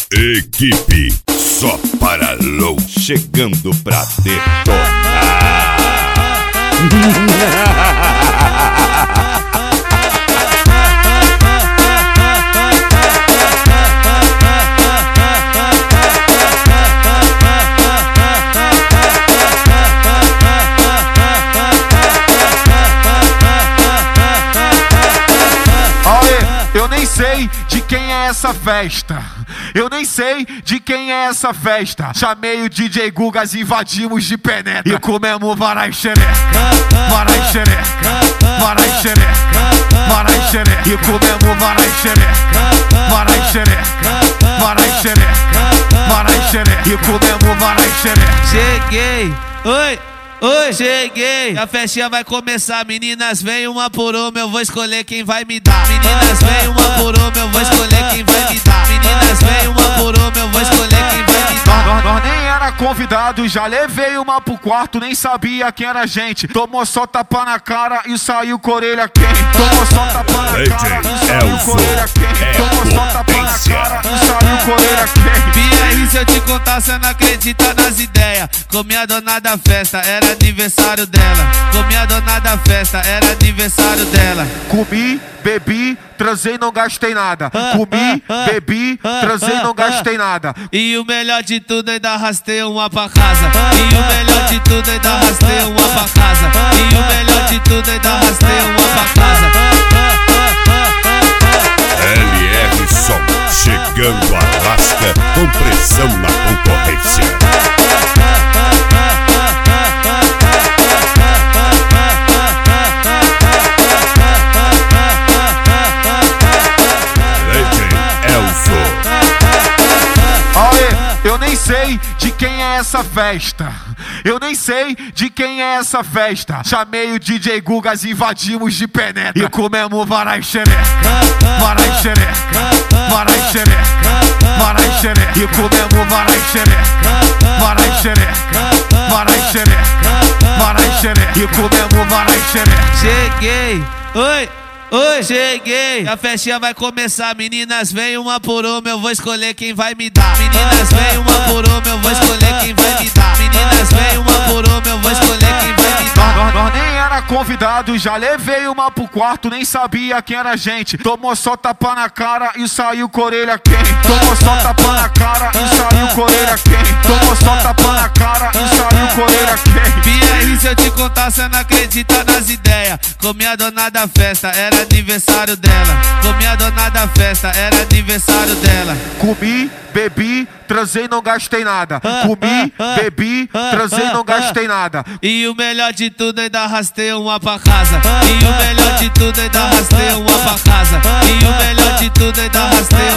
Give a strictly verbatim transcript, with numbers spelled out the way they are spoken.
Equipe Só para Low chegando pra detonar. Eu nem sei de quem é essa festa. Eu nem sei de quem é essa festa. Chamei o D J Gugas, invadimos de penetra e comemos varai xereca, varai xereca, varai xereca, varai xereca. E comemos varai xereca, varai xereca, varai xereca, varai xereca. E comemos varai xereca. Cheguei, oi. Oi, cheguei, a festinha vai começar. Meninas, vem uma por uma, eu vou escolher quem vai me dar. Meninas, vem uma por uma, eu vou escolher quem vai me dar. Meninas, vem uma por uma, eu vou escolher quem vai me dar. Nós, nós nem era convidado, já levei uma pro quarto, nem sabia quem era a gente. Tomou só tapa na cara e saiu com a orelha quente. Tomou só tapa na cara e saiu com a orelha quente. Tomou só tapa na cara e saiu com a orelha quente. P R, se eu te contar, cê não acredita nas ideias. Comi a dona da festa, era aniversário dela. Comi a dona da festa, era aniversário dela. Comi, bebi, transei, não gastei nada. Comi, bebi, transei, não gastei nada. E o melhor de tudo, ainda arrastei uma pra casa. E o melhor de tudo, ainda arrastei uma pra casa. E o melhor de tudo, ainda arrastei uma pra casa. L R Som chegando a lasca com pressão na concorrência. Eu nem sei de quem é essa festa. Eu nem sei de quem é essa festa. Chamei o D J Gugas, invadimos de penetra e comemos varai xereca, varai xereca, varai xereca, varai xereca. E comemos varai xereca, varai xereca, varai xereca, varai xereca. E comemos varai xereca. Cheguei, oi. Oi, cheguei, a festinha vai começar. Meninas, vem uma por uma, eu vou escolher quem vai me dar. Meninas, vem uma por uma, eu vou escolher quem vai me dar. Meninas, vem uma por uma, eu vou escolher quem vai me dar. Nós, nós nem era convidado, já levei uma pro quarto, nem sabia quem era a gente. Tomou só tapa na cara e saiu com a orelha quente. Tomou só tapa na cara e saiu com a orelha quente. Tomou só tapa na cara e saiu com a orelha quente. P R, se eu te contar, cê não acredita nas ideias. Comi a dona da festa, era aniversário dela. Comi a dona da festa, era aniversário dela. Comi, bebi, transei, não gastei nada. Comi, bebi, transei, não gastei nada. E o melhor de tudo, ainda arrastei uma pra casa. E o melhor de tudo, ainda arrastei uma pra casa. E o melhor de tudo, ainda arrastei